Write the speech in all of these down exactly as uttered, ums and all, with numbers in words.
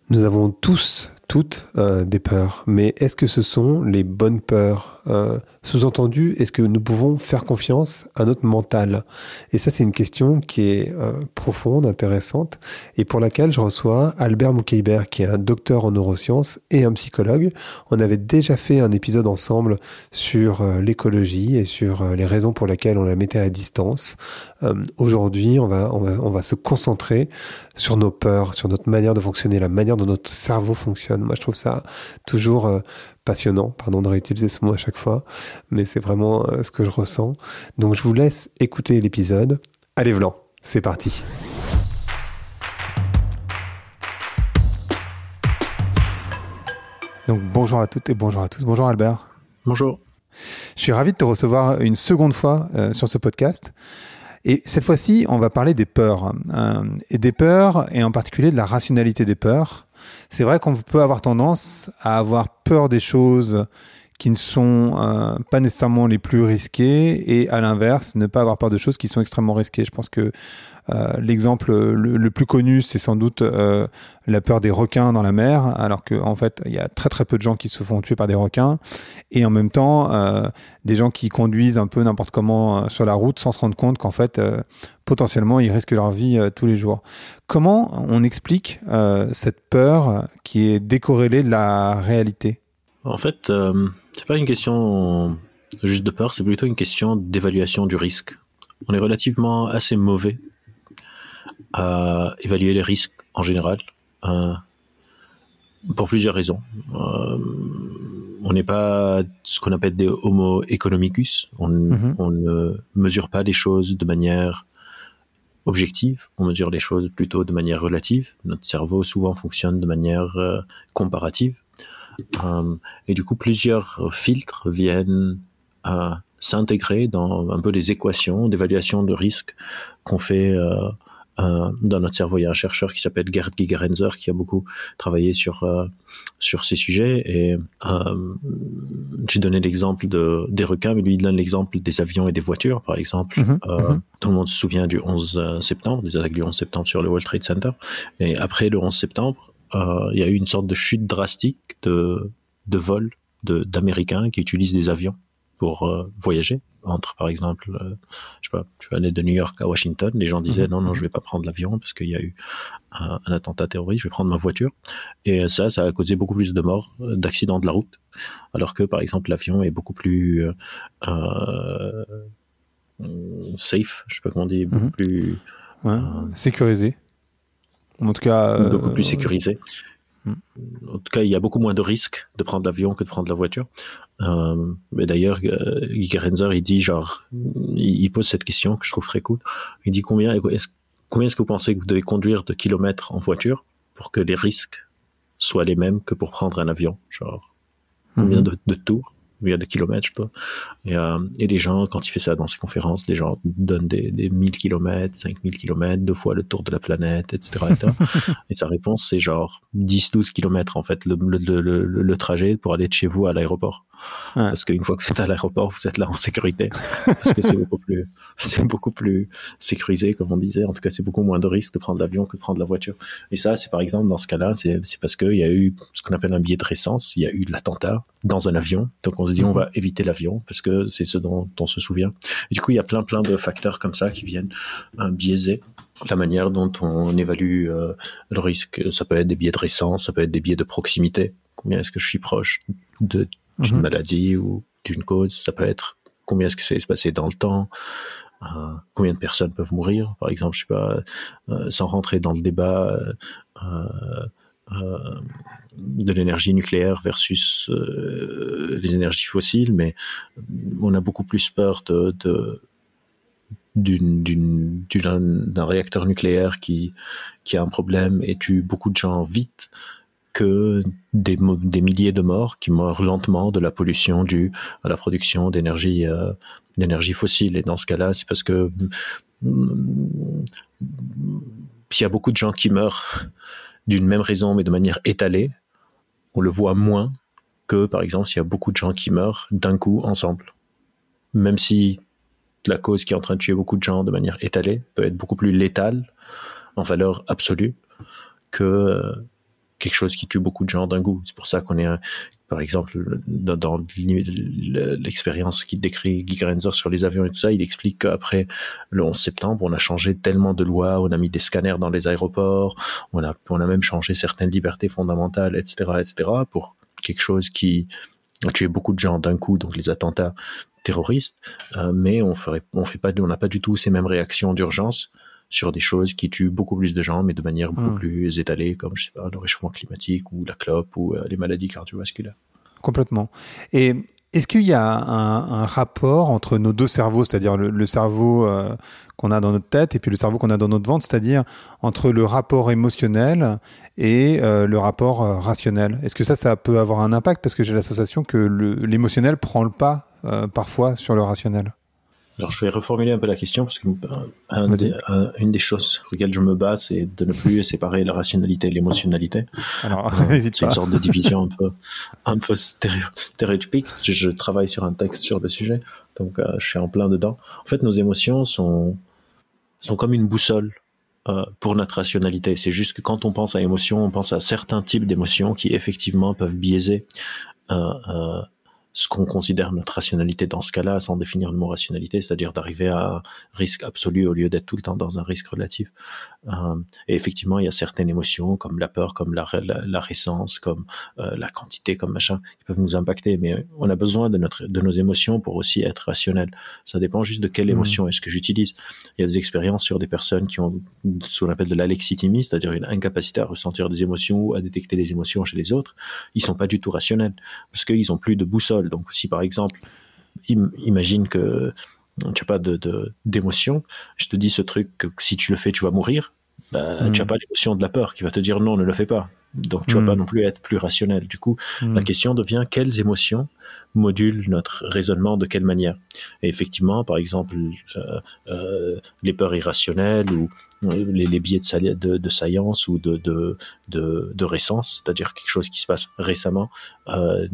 Nous avons tous, toutes, euh, des peurs, mais est-ce que ce sont les bonnes peurs? Euh, sous-entendu, est-ce que nous pouvons faire confiance à notre mental? Et ça, c'est une question qui est euh, profonde, intéressante, et pour laquelle je reçois Albert Moukaïber, qui est un docteur en neurosciences et un psychologue. On avait déjà fait un épisode ensemble sur euh, l'écologie et sur euh, les raisons pour lesquelles on la mettait à distance. Euh, aujourd'hui, on va, on va, on va se concentrer sur nos peurs, sur notre manière de fonctionner, la manière dont notre cerveau fonctionne. Moi, je trouve ça toujours euh, passionnant. Pardon de réutiliser ce mot à chaque fois, mais c'est vraiment euh, ce que je ressens. Donc, je vous laisse écouter l'épisode. Allez, Vlan, c'est parti. Donc, bonjour à toutes et bonjour à tous. Bonjour Albert. Bonjour. Je suis ravi de te recevoir une seconde fois euh, sur ce podcast. Et cette fois-ci, on va parler des peurs. Euh, et des peurs, et en particulier de la rationalité des peurs. C'est vrai qu'on peut avoir tendance à avoir peur des choses qui ne sont euh, pas nécessairement les plus risquées, et à l'inverse, ne pas avoir peur de choses qui sont extrêmement risquées. Je pense que euh, l'exemple le, le plus connu, c'est sans doute euh, la peur des requins dans la mer, alors qu'en fait, il y a très très peu de gens qui se font tuer par des requins, et en même temps, euh, des gens qui conduisent un peu n'importe comment euh, sur la route sans se rendre compte qu'en fait, euh, potentiellement, ils risquent leur vie euh, tous les jours. Comment on explique euh, cette peur qui est décorrélée de la réalité ? En fait, euh, c'est pas une question juste de peur, c'est plutôt une question d'évaluation du risque. On est relativement assez mauvais à évaluer les risques en général, euh, pour plusieurs raisons. Euh, on n'est pas ce qu'on appelle des homo economicus. On, mm-hmm. on ne mesure pas les choses de manière objective, on mesure les choses plutôt de manière relative. Notre cerveau souvent fonctionne de manière euh, comparative. Euh, et du coup, plusieurs filtres viennent euh, s'intégrer dans un peu les équations d'évaluation de risque qu'on fait euh, euh, dans notre cerveau. Il y a un chercheur qui s'appelle Gerd Gigerenzer qui a beaucoup travaillé sur euh, sur ces sujets. Et euh, j'ai donné l'exemple de, des requins, mais lui il donne l'exemple des avions et des voitures, par exemple. Mmh, euh, mmh. Tout le monde se souvient du onze septembre, des attaques du onze septembre sur le World Trade Center. Et après le onze septembre, Euh, il y a eu une sorte de chute drastique de, de vols de, d'Américains qui utilisent des avions pour euh, voyager. Entre, par exemple, euh, je sais pas, tu vas aller de New York à Washington, les gens disaient mmh. non, non, je vais pas prendre l'avion parce qu'il y a eu un, un attentat terroriste, je vais prendre ma voiture. Et ça, ça a causé beaucoup plus de morts, d'accidents de la route. Alors que, par exemple, l'avion est beaucoup plus euh, euh, safe, je sais pas comment on dit, beaucoup mmh. plus... Ouais, euh, sécurisé. En tout cas, euh, beaucoup plus sécurisé. Euh... En tout cas, il y a beaucoup moins de risques de prendre l'avion que de prendre la voiture. Euh, mais d'ailleurs, euh, Gigerenzer, il dit genre, il, il pose cette question que je trouve très cool. Il dit combien est-ce, combien est-ce que vous pensez que vous devez conduire de kilomètres en voiture pour que les risques soient les mêmes que pour prendre un avion, genre combien mm-hmm. de, de tours? Combien de kilomètres, je sais pas. Et, euh, et les gens, quand il fait ça dans ses conférences, les gens donnent des, des mille kilomètres, cinq mille kilomètres, deux fois le tour de la planète, et cetera, et cetera. Et sa réponse, c'est genre dix douze kilomètres, en fait, le, le, le, le, le trajet pour aller de chez vous à l'aéroport. Ouais. Parce qu'une fois que c'est à l'aéroport, vous êtes là en sécurité. Parce que c'est beaucoup plus, c'est beaucoup plus sécurisé, comme on disait. En tout cas, c'est beaucoup moins de risques de prendre l'avion que de prendre la voiture. Et ça, c'est par exemple, dans ce cas-là, c'est, c'est parce qu'il y a eu ce qu'on appelle un biais de récence. Il y a eu l'attentat dans un avion. Donc, on se dit, mmh. on va éviter l'avion parce que c'est ce dont on se souvient. Et du coup, il y a plein, plein de facteurs comme ça qui viennent euh, biaiser la manière dont on évalue euh, le risque. Ça peut être des biais de récence, ça peut être des biais de proximité. Combien est-ce que je suis proche de d'une mmh. maladie ou d'une cause, ça peut être combien est-ce que ça va se passer dans le temps, euh, combien de personnes peuvent mourir, par exemple, je sais pas, euh, sans rentrer dans le débat euh, euh, de l'énergie nucléaire versus euh, les énergies fossiles, mais on a beaucoup plus peur de, de d'une, d'une, d'une, d'un réacteur nucléaire qui, qui a un problème et tue beaucoup de gens vite, que des, des milliers de morts qui meurent lentement de la pollution due à la production d'énergie, euh, d'énergie fossile. Et dans ce cas-là, c'est parce que hum, s'il y a beaucoup de gens qui meurent d'une même raison, mais de manière étalée, on le voit moins que, par exemple, s'il y a beaucoup de gens qui meurent d'un coup ensemble. Même si la cause qui est en train de tuer beaucoup de gens de manière étalée peut être beaucoup plus létale en valeur absolue que... quelque chose qui tue beaucoup de gens d'un coup. C'est pour ça qu'on est, par exemple, dans, dans l'expérience qu'il décrit Guy Grenzer sur les avions et tout ça, il explique qu'après le onze septembre, on a changé tellement de lois, on a mis des scanners dans les aéroports, on a, on a même changé certaines libertés fondamentales, et cetera, et cetera, pour quelque chose qui a tué beaucoup de gens d'un coup, donc les attentats terroristes, euh, mais on ferait, on fait pas, on n'a pas du tout ces mêmes réactions d'urgence sur des choses qui tuent beaucoup plus de gens, mais de manière beaucoup mmh. plus étalée, comme je sais pas, le réchauffement climatique ou la clope ou euh, les maladies cardiovasculaires. Complètement. Et est-ce qu'il y a un, un rapport entre nos deux cerveaux, c'est-à-dire le, le cerveau euh, qu'on a dans notre tête et puis le cerveau qu'on a dans notre ventre, c'est-à-dire entre le rapport émotionnel et euh, le rapport euh, rationnel? Est-ce que ça, ça peut avoir un impact? Parce que j'ai la sensation que le, l'émotionnel prend le pas euh, parfois sur le rationnel. Alors, je vais reformuler un peu la question parce que un des, un, une des choses sur lesquelles je me bats, c'est de ne plus séparer la rationalité et l'émotionnalité. Alors, euh, n'hésite c'est pas. une sorte de division un peu, un peu stéréo, stéréotypique. Je, je travaille sur un texte sur le sujet, donc euh, je suis en plein dedans. En fait, nos émotions sont, sont comme une boussole euh, pour notre rationalité. C'est juste que quand on pense à émotion, on pense à certains types d'émotions qui effectivement peuvent biaiser euh, euh, ce qu'on considère notre rationalité dans ce cas-là, sans définir le mot rationalité, c'est-à-dire d'arriver à un risque absolu au lieu d'être tout le temps dans un risque relatif. Euh, et effectivement, il y a certaines émotions, comme la peur, comme la, la, la récence, comme euh, la quantité, comme machin, qui peuvent nous impacter. Mais on a besoin de, notre, de nos émotions pour aussi être rationnel. Ça dépend juste de quelle émotion mmh. est-ce que j'utilise. Il y a des expériences sur des personnes qui ont ce qu'on appelle de l'alexithymie, c'est-à-dire une incapacité à ressentir des émotions ou à détecter les émotions chez les autres. Ils sont pas du tout rationnels, parce qu'ils ont plus de boussole. Donc, si par exemple, im- imagine que tu n'as pas de, de, d'émotion, je te dis ce truc que si tu le fais, tu vas mourir, bah, mmh. tu n'as pas l'émotion de la peur qui va te dire non, ne le fais pas. Donc, tu ne mmh. vas pas non plus être plus rationnel. Du coup, mmh. la question devient quelles émotions modulent notre raisonnement, de quelle manière. Et effectivement, par exemple, euh, euh, les peurs irrationnelles ou les, les biais de, sali- de, de science ou de, de, de, de récence, c'est-à-dire quelque chose qui se passe récemment, euh,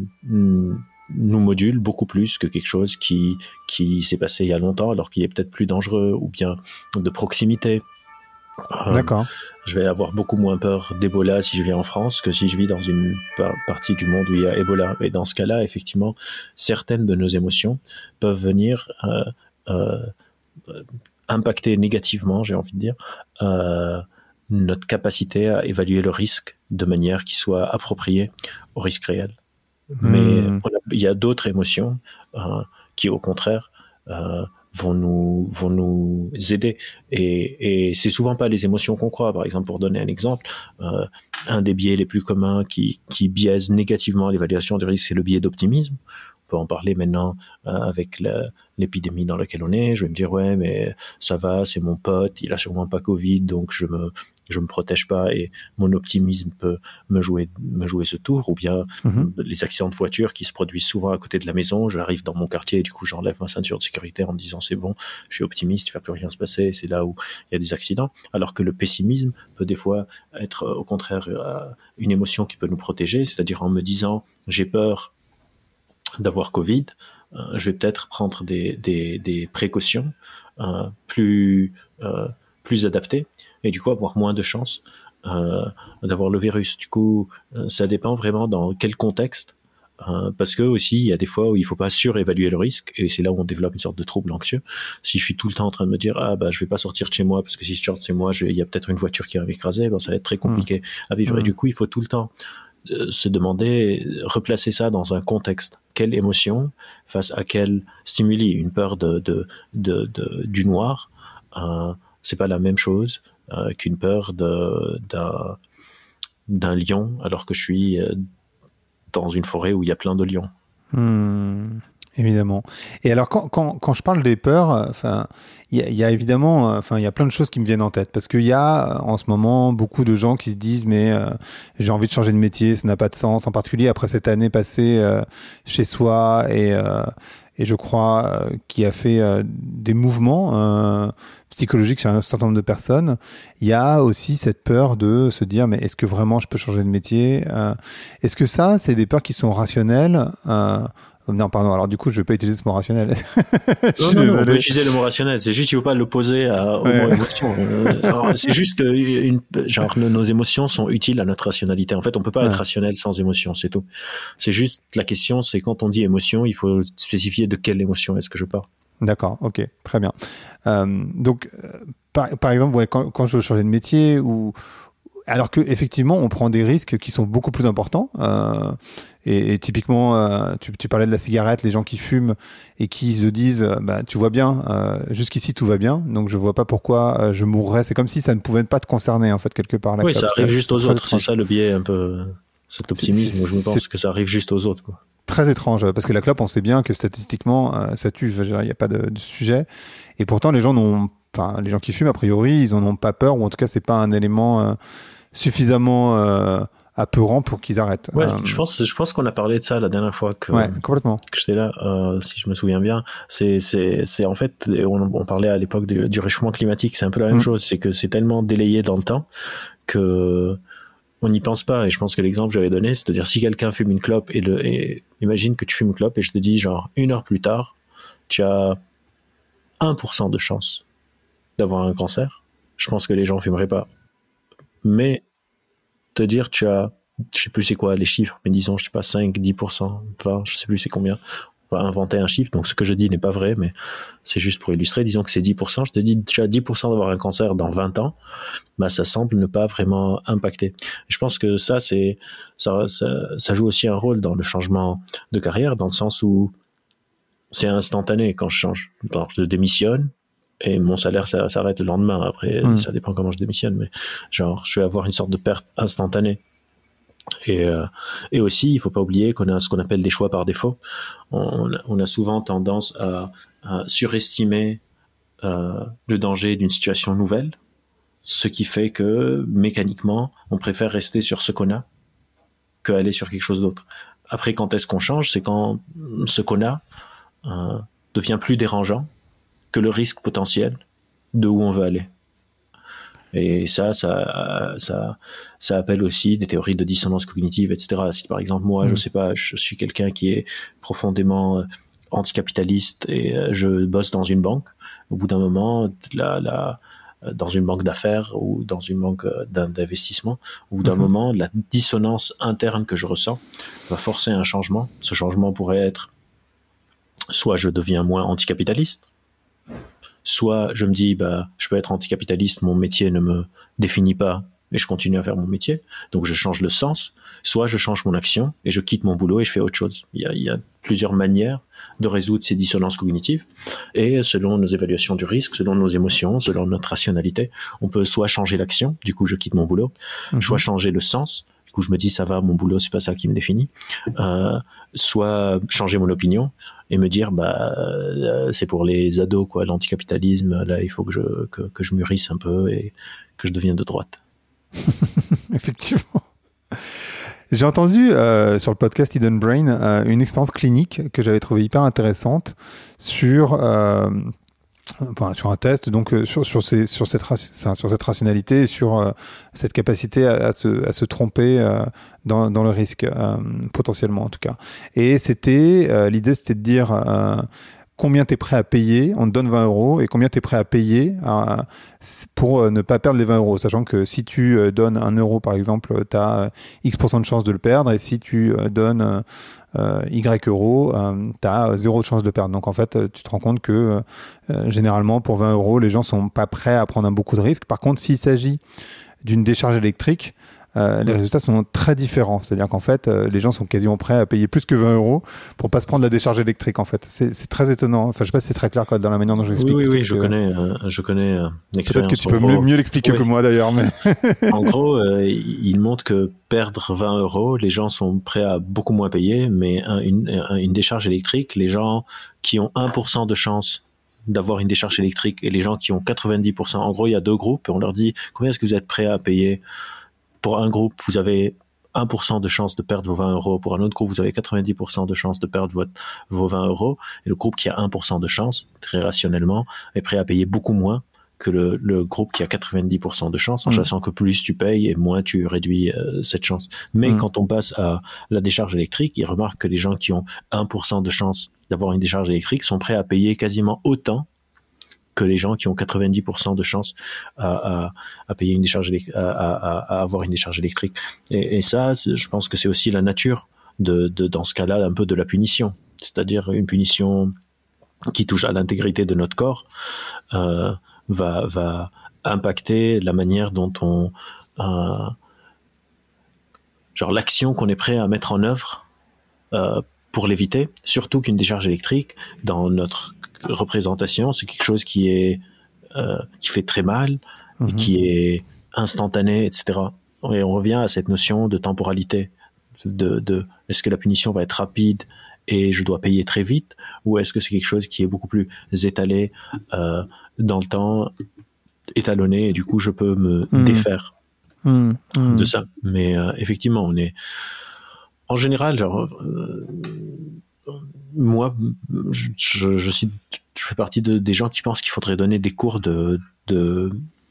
nous module beaucoup plus que quelque chose qui, qui s'est passé il y a longtemps, alors qu'il est peut-être plus dangereux, ou bien de proximité. Euh, D'accord. Je vais avoir beaucoup moins peur d'Ebola si je vis en France que si je vis dans une par- partie du monde où il y a Ebola. Et dans ce cas-là, effectivement, certaines de nos émotions peuvent venir euh, euh, impacter négativement, j'ai envie de dire, euh, notre capacité à évaluer le risque de manière qui soit appropriée au risque réel. Mais mmh. il y a d'autres émotions euh, qui, au contraire, euh, vont nous vont nous aider. Et, et c'est souvent pas les émotions qu'on croit. Par exemple, pour donner un exemple, euh, un des biais les plus communs qui qui biaise négativement l'évaluation du risque, c'est le biais d'optimisme. On peut en parler maintenant euh, avec la, l'épidémie dans laquelle on est. Je vais me dire ouais, mais ça va, c'est mon pote, il a sûrement pas Covid, donc je me je me protège pas et mon optimisme peut me jouer me jouer ce tour. Ou bien mmh. les accidents de voiture qui se produisent souvent à côté de la maison, j'arrive dans mon quartier et du coup j'enlève ma ceinture de sécurité en me disant c'est bon, je suis optimiste, il va plus rien se passer, c'est là où il y a des accidents. Alors que le pessimisme peut des fois être au contraire une émotion qui peut nous protéger, c'est-à-dire en me disant j'ai peur d'avoir Covid, euh, je vais peut-être prendre des des, des précautions euh, plus euh, plus adaptées et du coup avoir moins de chances euh, d'avoir le virus. Du coup, euh, ça dépend vraiment dans quel contexte, euh, parce que aussi il y a des fois où il faut pas surévaluer le risque et c'est là où on développe une sorte de trouble anxieux. Si je suis tout le temps en train de me dire ah bah je vais pas sortir de chez moi parce que si je sors de chez moi, je vais, il y a peut-être une voiture qui va m'écraser, ben, ça va être très compliqué mmh. à vivre. Mmh. Et du coup, il faut tout le temps euh, se demander, replacer ça dans un contexte. Quelle émotion face à quel stimuli? Une peur de, de, de, de du noir, euh, c'est pas la même chose euh, qu'une peur de, d'un, d'un lion alors que je suis euh, dans une forêt où il y a plein de lions. Mmh, évidemment. Et alors, quand, quand, quand je parle des peurs, enfin, il y, y a évidemment, enfin, il y a plein de choses qui me viennent en tête parce qu'il y a en ce moment beaucoup de gens qui se disent mais euh, j'ai envie de changer de métier, ça n'a pas de sens, en particulier après cette année passée euh, chez soi et euh, et je crois euh, qui a fait euh, des mouvements. Euh, psychologique chez un certain nombre de personnes, il y a aussi cette peur de se dire mais est-ce que vraiment je peux changer de métier euh, Est-ce que ça, c'est des peurs qui sont rationnelles euh, Non, pardon, alors du coup, je vais pas utiliser ce mot rationnel. non, non, non, on peut utiliser le mot rationnel, c'est juste qu'il ne faut pas l'opposer à, au ouais. mot émotion. Alors, c'est juste que une, genre, nos, nos émotions sont utiles à notre rationalité. En fait, on ne peut pas ouais. être rationnel sans émotion, c'est tout. C'est juste, la question, c'est quand on dit émotion, il faut spécifier de quelle émotion est-ce que je parle. D'accord, ok, très bien. Euh, donc, par, par exemple, ouais, quand, quand je veux changer de métier ou... Alors que effectivement, on prend des risques qui sont beaucoup plus importants. Euh, et, et typiquement, euh, tu, tu parlais de la cigarette, les gens qui fument et qui se disent, bah, tu vois bien, euh, jusqu'ici tout va bien, donc je vois pas pourquoi euh, je mourrais. C'est comme si ça ne pouvait pas te concerner en fait quelque part. La oui, clope. ça arrive c'est, juste c'est aux autres. C'est ça le biais un peu, cet optimisme. C'est, c'est, je me pense que ça arrive juste aux autres, quoi. Très étrange parce que la clope, on sait bien que statistiquement, euh, ça tue. Il n'y a pas de, de sujet. Et pourtant, les gens n'ont, enfin, les gens qui fument, a priori, ils en ont pas peur, ou en tout cas, c'est pas un élément euh, suffisamment euh, apeurant pour qu'ils arrêtent. Ouais, euh, je pense, je pense qu'on a parlé de ça la dernière fois que, ouais, complètement. que j'étais là, euh, si je me souviens bien. C'est, c'est, c'est en fait, on, on parlait à l'époque du, du réchauffement climatique, c'est un peu la même mmh. chose. C'est que c'est tellement délayé dans le temps que on n'y pense pas. Et je pense que l'exemple que j'avais donné, c'est de dire si quelqu'un fume une clope et, le, et imagine que tu fumes une clope et je te dis genre une heure plus tard, tu as un pour cent de chance d'avoir un cancer. Je pense que les gens fumeraient pas. Mais te dire tu as, je sais plus c'est quoi les chiffres, mais disons je sais pas cinq, dix pour cent, vingt, je sais plus c'est combien. On va inventer un chiffre, donc ce que je dis n'est pas vrai, mais c'est juste pour illustrer. Disons que c'est dix pour cent, je te dis tu as dix pour cent d'avoir un cancer dans vingt ans, bah ça semble ne pas vraiment impacter. Je pense que ça c'est ça, ça, ça joue aussi un rôle dans le changement de carrière, dans le sens où c'est instantané quand je change. Alors, je démissionne et mon salaire ça s'arrête le lendemain. Après, mmh. ça dépend comment je démissionne, mais genre je vais avoir une sorte de perte instantanée. Et, euh, et aussi, il faut pas oublier qu'on a ce qu'on appelle des choix par défaut. On, on a souvent tendance à, à surestimer euh, le danger d'une situation nouvelle, ce qui fait que mécaniquement, on préfère rester sur ce qu'on a qu'aller sur quelque chose d'autre. Après, quand est-ce qu'on change? C'est quand ce qu'on a euh, devient plus dérangeant que le risque potentiel de où on veut aller. Et ça, ça, ça, ça appelle aussi des théories de dissonance cognitive, et cetera. Si par exemple moi, mmh. je sais pas, je suis quelqu'un qui est profondément anticapitaliste et je bosse dans une banque, au bout d'un moment, la, la, dans une banque d'affaires ou dans une banque d'investissement, au bout d'un mmh. moment, la dissonance interne que je ressens va forcer un changement. Ce changement pourrait être soit je deviens moins anticapitaliste, soit je me dis bah je peux être anticapitaliste, mon métier ne me définit pas et je continue à faire mon métier, donc je change le sens, soit je change mon action et je quitte mon boulot et je fais autre chose. Il y a, il y a plusieurs manières de résoudre ces dissonances cognitives et selon nos évaluations du risque, selon nos émotions, selon notre rationalité, on peut soit changer l'action, du coup je quitte mon boulot, mmh. soit changer le sens, du coup je me dis ça va, mon boulot c'est pas ça qui me définit, euh, soit changer mon opinion et me dire bah euh, c'est pour les ados quoi, l'anticapitalisme, là il faut que je que, que je mûrisse un peu et que je devienne de droite. Effectivement. J'ai entendu euh, sur le podcast Hidden Brain euh, une expérience clinique que j'avais trouvée hyper intéressante sur euh, Enfin, sur un test, donc euh, sur sur ces sur cette enfin, sur cette rationalité, sur euh, cette capacité à, à se à se tromper euh, dans dans le risque euh, potentiellement en tout cas. Et c'était euh, l'idée, c'était de dire euh, combien t'es prêt à payer, on te donne vingt euros, et combien t'es prêt à payer euh, pour euh, ne pas perdre les vingt euros, sachant que si tu euh, donnes un euro par exemple, t'as X pour cent de chance de le perdre, et si tu euh, donnes euh, Euh, Y euros, euh, tu as zéro de chance de perdre. Donc en fait, tu te rends compte que euh, généralement pour vingt euros, les gens sont pas prêts à prendre un beaucoup de risques. Par contre, s'il s'agit d'une décharge électrique, euh, les résultats sont très différents. C'est-à-dire qu'en fait, euh, les gens sont quasiment prêts à payer plus que vingt euros pour pas se prendre la décharge électrique. En fait, c'est, c'est très étonnant. Enfin, je sais pas si c'est très clair quoi, dans la manière dont je l'explique. Oui, oui, oui, que, je connais, euh, je connais. Euh, peut-être que tu peux mieux, mieux l'expliquer oui. que moi d'ailleurs. Mais en gros, euh, il montre que perdre vingt euros, les gens sont prêts à beaucoup moins payer, mais un, une, un, une décharge électrique, les gens qui ont un pour cent de chance d'avoir une décharge électrique et les gens qui ont quatre-vingt-dix pour cent, en gros, il y a deux groupes et on leur dit combien est-ce que vous êtes prêts à payer. Pour un groupe, vous avez un pour cent de chance de perdre vos vingt euros. Pour un autre groupe, vous avez quatre-vingt-dix pour cent de chance de perdre votre, vos vingt euros. Et le groupe qui a un pour cent de chance, très rationnellement, est prêt à payer beaucoup moins que le, le groupe qui a quatre-vingt-dix pour cent de chance, en Mmh. sachant que plus tu payes et moins tu réduis euh, cette chance. Mais Mmh. quand on passe à la décharge électrique, il remarque que les gens qui ont un pour cent de chance d'avoir une décharge électrique sont prêts à payer quasiment autant que les gens qui ont quatre-vingt-dix pour cent de chance à, à, à payer une décharge électrique, à, à, à avoir une décharge électrique. Et, et ça, je pense que c'est aussi la nature de, de, dans ce cas-là, un peu de la punition. C'est-à-dire une punition qui touche à l'intégrité de notre corps, euh, va, va impacter la manière dont on, euh, genre l'action qu'on est prêt à mettre en œuvre euh, pour l'éviter. Surtout qu'une décharge électrique, dans notre représentation, c'est quelque chose qui est euh, qui fait très mal, mmh. et qui est instantané, et cetera. Et on revient à cette notion de temporalité, de, de est-ce que la punition va être rapide et je dois payer très vite, ou est-ce que c'est quelque chose qui est beaucoup plus étalé euh, dans le temps, étalonné, et du coup je peux me mmh. défaire mmh. Mmh. de ça. Mais euh, effectivement, on est en général, genre, euh, moi, je, je, je, suis, je fais partie de, des gens qui pensent qu'il faudrait donner des cours de, de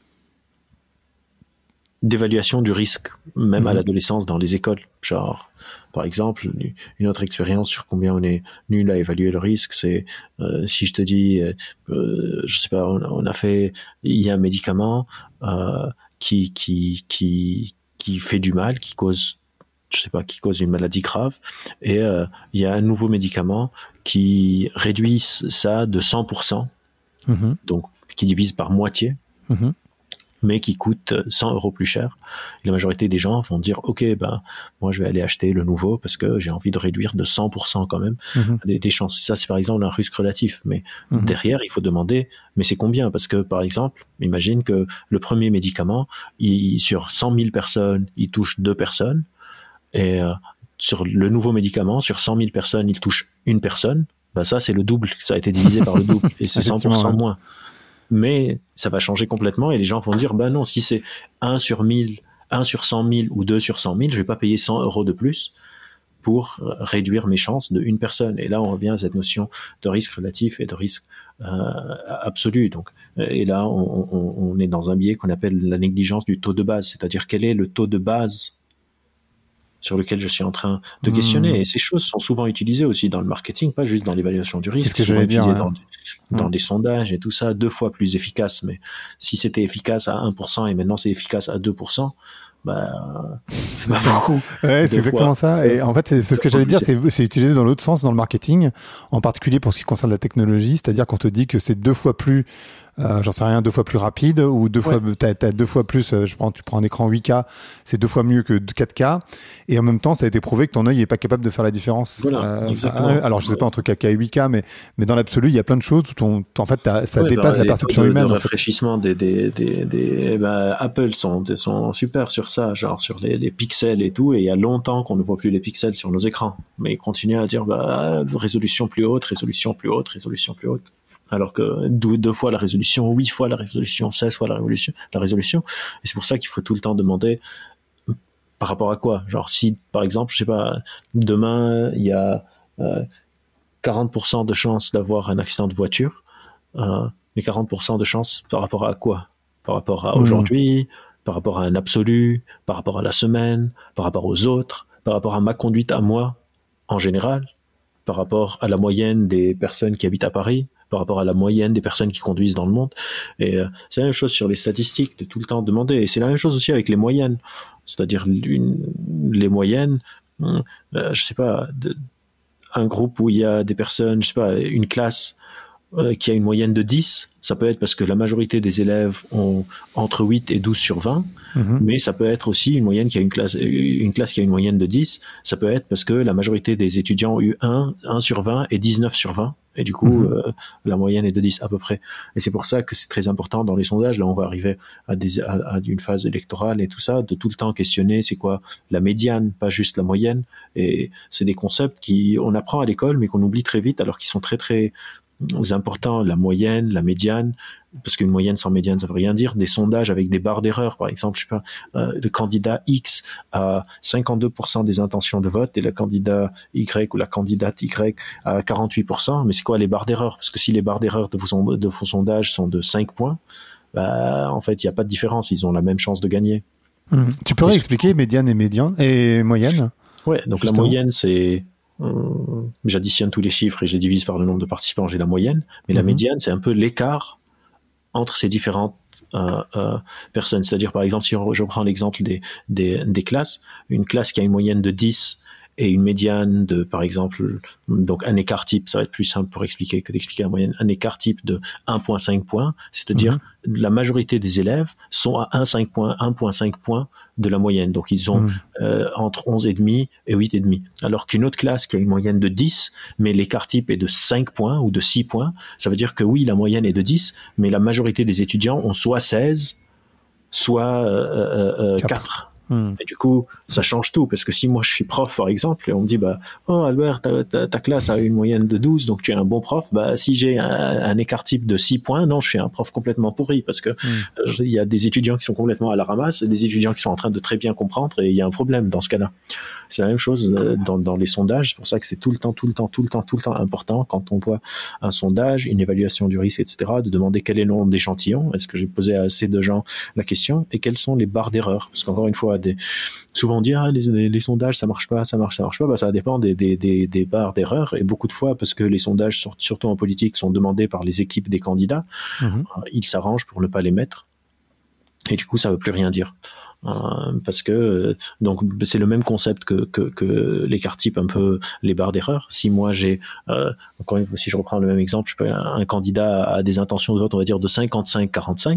d'évaluation du risque, même mmh. à l'adolescence dans les écoles. Genre, par exemple, une autre expérience sur combien on est nul à évaluer le risque, c'est euh, si je te dis, euh, je sais pas, on, on a fait, il y a un médicament euh, qui qui qui qui fait du mal, qui cause, je sais pas, qui cause une maladie grave, et euh, il y a un nouveau médicament qui réduit ça de cent pour cent, mmh. donc qui divise par moitié. Mmh. mais qui coûte cent euros plus cher. Et la majorité des gens vont dire, OK, ben, moi, je vais aller acheter le nouveau parce que j'ai envie de réduire de cent pour cent quand même mmh. des, des chances. Ça, c'est par exemple un risque relatif. Mais mmh. derrière, il faut demander, mais c'est combien? Parce que, par exemple, imagine que le premier médicament, il, sur cent mille personnes, il touche deux personnes. Et euh, sur le nouveau médicament, sur cent mille personnes, il touche une personne. Ben, ça, c'est le double. Ça a été divisé par le double. Et c'est cent pour cent moins. Mais ça va changer complètement et les gens vont dire, ben non, si c'est un sur mille, un sur cent mille ou deux sur cent mille, je vais pas payer cent euros de plus pour réduire mes chances de une personne. Et là, on revient à cette notion de risque relatif et de risque euh, absolu. Donc, et là, on, on, on est dans un biais qu'on appelle la négligence du taux de base, c'est-à-dire quel est le taux de base sur lequel je suis en train de questionner. Mmh. Et ces choses sont souvent utilisées aussi dans le marketing, pas juste dans l'évaluation du risque. C'est ce que j'allais dire. Ouais. Dans, dans mmh. des sondages et tout ça, deux fois plus efficace. Mais si c'était efficace à un pour cent et maintenant c'est efficace à deux pour cent, bah, c'est pas beaucoup. Ouais, c'est exactement ça. Et en fait, c'est, c'est ce que j'allais dire, c'est, c'est utilisé dans l'autre sens, dans le marketing, en particulier pour ce qui concerne la technologie, c'est-à-dire qu'on te dit que c'est deux fois plus, euh, j'en sais rien, deux fois plus rapide, ou deux fois, ouais. t'as, t'as deux fois plus, euh, je prends, tu prends un écran huit K, c'est deux fois mieux que quatre K, et en même temps, ça a été prouvé que ton œil est pas capable de faire la différence. Voilà, euh, exactement. Euh, alors, je sais pas entre quatre K et huit K, mais, mais dans l'absolu, il y a plein de choses où ton, en fait, ça ouais, dépasse bah, la perception de, humaine. Le en rafraîchissement fait. des, des, des, des, eh ben, Apple sont, sont super sur ça, genre sur les, les pixels et tout, et il y a longtemps qu'on ne voit plus les pixels sur nos écrans, mais ils continuent à dire bah, résolution plus haute, résolution plus haute, résolution plus haute, alors que deux, deux fois la résolution, huit fois la résolution, seize fois la résolution, la résolution, et c'est pour ça qu'il faut tout le temps demander par rapport à quoi, genre si par exemple, je sais pas, demain il y a euh, quarante pour cent de chances d'avoir un accident de voiture, euh, mais quarante pour cent de chances par rapport à quoi? Par rapport à aujourd'hui, mmh. par rapport à un absolu, par rapport à la semaine, par rapport aux autres, par rapport à ma conduite à moi en général, par rapport à la moyenne des personnes qui habitent à Paris, par rapport à la moyenne des personnes qui conduisent dans le monde. Et euh, c'est la même chose sur les statistiques, de tout le temps demander. Et c'est la même chose aussi avec les moyennes, c'est-à-dire une, les moyennes, euh, je sais pas, de, un groupe où il y a des personnes, je sais pas, une classe euh, qui a une moyenne de dix, ça peut être parce que la majorité des élèves ont entre huit et douze sur vingt, mmh. mais ça peut être aussi une moyenne qui a une classe, une classe qui a une moyenne de dix, ça peut être parce que la majorité des étudiants ont eu un, un sur vingt et dix-neuf sur vingt, et du coup, mmh. euh, la moyenne est de dix à peu près. Et c'est pour ça que c'est très important dans les sondages, là on va arriver à, des, à, à une phase électorale et tout ça, de tout le temps questionner c'est quoi la médiane, pas juste la moyenne, et c'est des concepts qui on apprend à l'école mais qu'on oublie très vite alors qu'ils sont très très importants, la moyenne, la médiane, parce qu'une moyenne sans médiane ça veut rien dire, des sondages avec des barres d'erreur, par exemple, je sais pas, euh, le candidat X a cinquante-deux pour cent des intentions de vote et le candidat Y ou la candidate Y a quarante-huit pour cent, mais c'est quoi les barres d'erreur? Parce que si les barres d'erreur de vos, de vos sondages sont de cinq points, bah, en fait, il n'y a pas de différence. Ils ont la même chance de gagner. Mmh. Tu pourrais expliquer médiane et médiane et moyenne? Ouais, donc justement. La moyenne, c'est... Euh, j'additionne tous les chiffres et je les divise par le nombre de participants, j'ai la moyenne. Mais mmh. la médiane, c'est un peu l'écart entre ces différentes euh, euh, personnes. C'est-à-dire, par exemple, si je reprends l'exemple des, des, des classes, une classe qui a une moyenne de dix et une médiane de, par exemple, donc un écart type, ça va être plus simple pour expliquer que d'expliquer la moyenne, un écart type de un virgule cinq points, c'est-à-dire mmh. la majorité des élèves sont à un virgule cinq points de la moyenne. Donc, ils ont mmh. euh, entre onze virgule cinq et huit virgule cinq. Alors qu'une autre classe qui a une moyenne de dix, mais l'écart type est de cinq points ou de six points, ça veut dire que oui, la moyenne est de dix, mais la majorité des étudiants ont soit seize, soit euh, euh, quatre. Hmm. Et du coup, ça change tout, parce que si moi je suis prof, par exemple, et on me dit, bah, oh Albert, ta, ta, ta classe a une moyenne de douze, donc tu es un bon prof, bah, si j'ai un, un écart type de six points, non, je suis un prof complètement pourri, parce que il hmm. euh, y a des étudiants qui sont complètement à la ramasse, et des étudiants qui sont en train de très bien comprendre, et il y a un problème dans ce cas-là. C'est la même chose euh, dans, dans les sondages, c'est pour ça que c'est tout le temps, tout le temps, tout le temps, tout le temps important, quand on voit un sondage, une évaluation du risque, et cetera, de demander quel est le nombre d'échantillons, est-ce que j'ai posé à assez de gens la question, et quelles sont les barres d'erreur, parce qu'encore une fois, des, souvent on dit ah, les, les, les sondages ça marche pas, ça marche, ça marche pas, bah, ça dépend des, des, des, des barres d'erreur, et beaucoup de fois, parce que les sondages, surtout en politique, sont demandés par les équipes des candidats, mmh. euh, ils s'arrangent pour ne pas les mettre, et du coup ça veut plus rien dire. Euh, parce que euh, donc c'est le même concept que, que, que l'écart type, un peu les barres d'erreur. Si moi j'ai euh, encore une fois, si je reprends le même exemple, je peux, un, un candidat a des intentions de vote, on va dire de cinquante-cinq à quarante-cinq,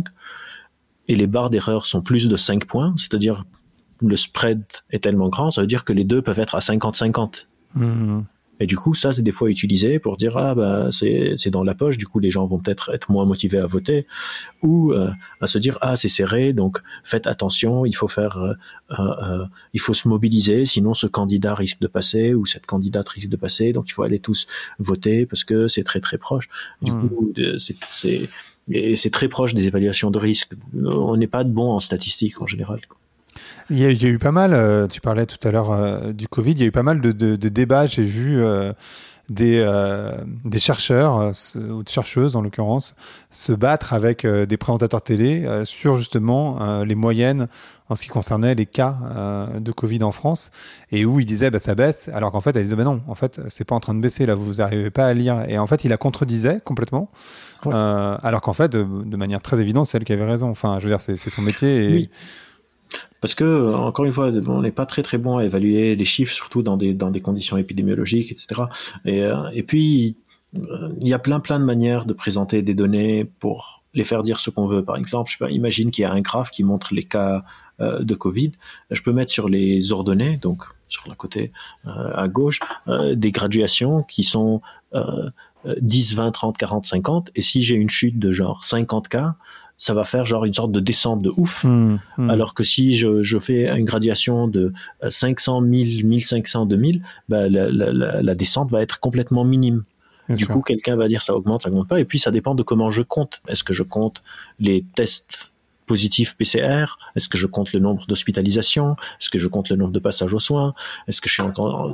et les barres d'erreur sont plus de cinq points, c'est-à-dire le spread est tellement grand, ça veut dire que les deux peuvent être à cinquante cinquante. Mmh. Et du coup, ça, c'est des fois utilisé pour dire, ah, bah, c'est, c'est dans la poche, du coup, les gens vont peut-être être moins motivés à voter, ou euh, à se dire, ah, c'est serré, donc faites attention, il faut faire, euh, euh, il faut se mobiliser, sinon ce candidat risque de passer, ou cette candidate risque de passer, donc il faut aller tous voter, parce que c'est très, très proche. Du mmh. coup, c'est, c'est, et c'est très proche des évaluations de risque. On n'est pas de bon en statistiques, en général, quoi. Il y, a, il y a eu pas mal, euh, tu parlais tout à l'heure euh, du Covid, il y a eu pas mal de, de, de débats, j'ai vu euh, des, euh, des chercheurs, euh, ou de chercheuses en l'occurrence, se battre avec euh, des présentateurs télé euh, sur justement euh, les moyennes en ce qui concernait les cas euh, de Covid en France, et où il disait bah, ça baisse, alors qu'en fait elle disait bah non, en fait c'est pas en train de baisser, là vous n'arrivez pas à lire, et en fait il la contredisait complètement, ouais. euh, alors qu'en fait de, de manière très évidente c'est elle qui avait raison, enfin je veux dire c'est, c'est son métier et... Oui. Parce que, encore une fois, on n'est pas très très bon à évaluer les chiffres, surtout dans des, dans des conditions épidémiologiques, et cetera. Et, euh, et puis, euh, il y a plein plein de manières de présenter des données pour les faire dire ce qu'on veut. Par exemple, je sais pas, imagine qu'il y a un graphe qui montre les cas euh, de Covid. Je peux mettre sur les ordonnées, donc sur le côté euh, à gauche, euh, des graduations qui sont euh, dix, vingt, trente, quarante, cinquante. Et si j'ai une chute de genre cinquante cas, ça va faire genre une sorte de descente de ouf. Mmh, mmh. Alors que si je, je fais une graduation de cinq cents, mille, mille cinq cents, deux mille, bah, la, la, la descente va être complètement minime. Bien du sûr. Coup, quelqu'un va dire ça augmente, ça augmente pas. Et puis, ça dépend de comment je compte. Est-ce que je compte les tests positifs P C R? Est-ce que je compte le nombre d'hospitalisations? Est-ce que je compte le nombre de passages aux soins? Est-ce que je suis encore...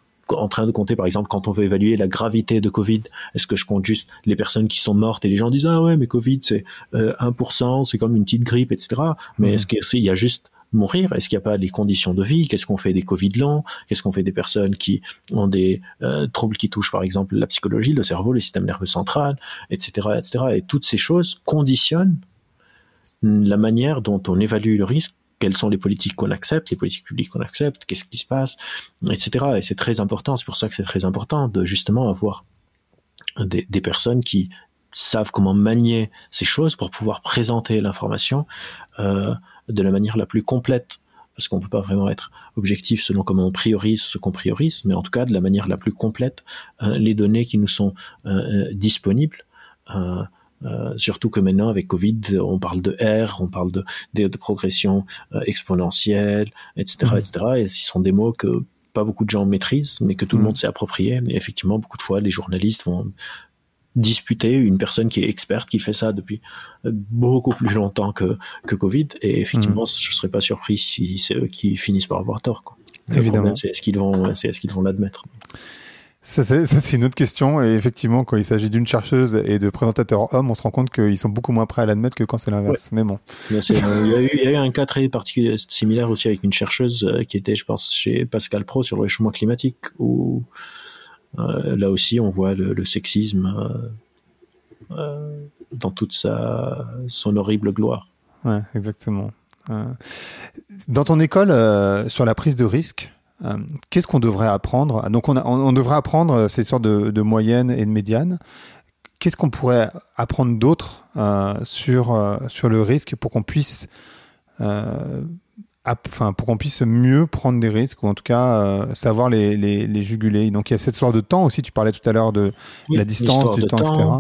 en train de compter, par exemple, quand on veut évaluer la gravité de Covid, est-ce que je compte juste les personnes qui sont mortes et les gens disent ah ouais mais Covid c'est euh, un pour cent, c'est comme une petite grippe, et cetera. Mais mmh. est-ce qu'il y a juste mourir? Est-ce qu'il n'y a pas les conditions de vie? Qu'est-ce qu'on fait des Covid longs? Qu'est-ce qu'on fait des personnes qui ont des euh, troubles qui touchent par exemple la psychologie, le cerveau, le système nerveux central, et cetera, et cetera. Et toutes ces choses conditionnent la manière dont on évalue le risque. Quelles sont les politiques qu'on accepte, les politiques publiques qu'on accepte, qu'est-ce qui se passe, et cetera. Et c'est très important, c'est pour ça que c'est très important de justement avoir des, des personnes qui savent comment manier ces choses pour pouvoir présenter l'information euh, de la manière la plus complète, parce qu'on ne peut pas vraiment être objectif selon comment on priorise ce qu'on priorise, mais en tout cas de la manière la plus complète, euh, les données qui nous sont euh, disponibles, euh, Euh, surtout que maintenant avec Covid on parle de R, on parle de, de, de progression euh, exponentielle, et cetera, mmh. et cetera. Et ce sont des mots que pas beaucoup de gens maîtrisent, mais que tout mmh. le monde s'est approprié. Et effectivement, beaucoup de fois, les journalistes vont disputer une personne qui est experte, qui fait ça depuis beaucoup plus longtemps que, que Covid. Et effectivement, mmh. je ne serais pas surpris si c'est eux qui finissent par avoir tort, quoi. Le Évidemment. problème, c'est est-ce qu'ils vont, c'est est-ce qu'ils vont l'admettre. Ça, c'est, ça, c'est une autre question. Et effectivement, quand il s'agit d'une chercheuse et de présentateurs hommes, on se rend compte qu'ils sont beaucoup moins prêts à l'admettre que quand c'est l'inverse. Ouais. Mais bon. Bien sûr, il, y a eu, il y a eu un cas très particulier, similaire aussi avec une chercheuse qui était, je pense, chez Pascal Pro sur le réchauffement climatique, où euh, là aussi on voit le, le sexisme euh, euh, dans toute sa, son horrible gloire. Ouais, exactement. Euh, dans ton école, euh, sur la prise de risque, Euh, qu'est-ce qu'on devrait apprendre? Donc, on, a, on, on devrait apprendre ces sortes de, de moyennes et de médianes. Qu'est-ce qu'on pourrait apprendre d'autre euh, sur, euh, sur le risque pour qu'on puisse, euh, ap- enfin, pour qu'on puisse mieux prendre des risques ou en tout cas euh, savoir les, les, les juguler? Donc, il y a cette histoire de temps aussi. Tu parlais tout à l'heure de oui, la distance, du temps, temps, et cetera.